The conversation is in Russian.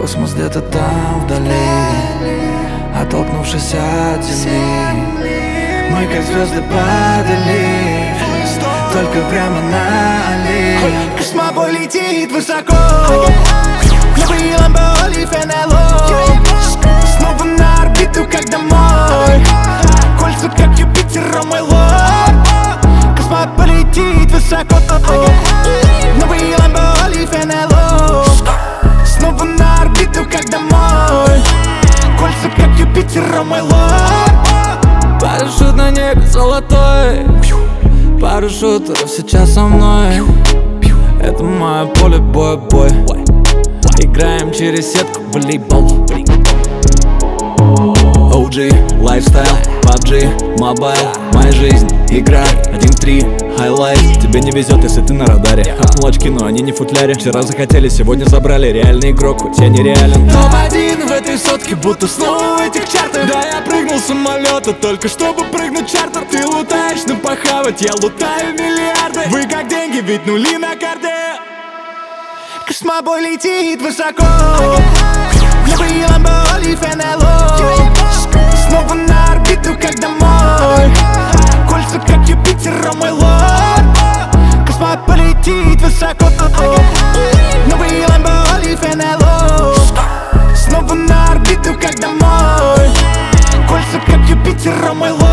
космос где-то там вдали, оттолкнувшись от земли, мы как звезды падали, только прямо на Али. Космобой летит высоко, новый Lambo Olive NLO. Снова на орбиту, как домой, кольца, как Юпитер, о мой лорд. Космобой летит высоко, новый Lambo Olive NLO. Снова на орбиту, как домой, кольца, как Юпитер, о мой лорд. Парашют на небе золотой, пару шутеров сейчас со мной. Это мое поле боя, бой. Играем через сетку в волейбол. OG, лайфстайл, PUBG, мобайл. Моя жизнь, игра, 1-3, хайлайт. Тебе не везет, если ты на радаре. Хапнул очки, но они не в футляре. Вчера захотели, сегодня забрали. Реальный игрок, хоть я нереален. Топ-1 в этой сотке, будто снова в этих чартах. Да, я прыгнул с самолета, только чтобы прыгнуть чартер. Ты лутаешь на похавать, я лутаю миллиарды. Вы как деньги, ведь нули на карте. Космобой летит высоко, новый Lambo Olive NLO. Снова на орбиту, как домой, кольца, как Юпитер, о мой лорд. Космобой летит высоко, новый Lambo Olive NLO. Снова на орбиту, как домой, кольца, как Юпитер, о мой лорд.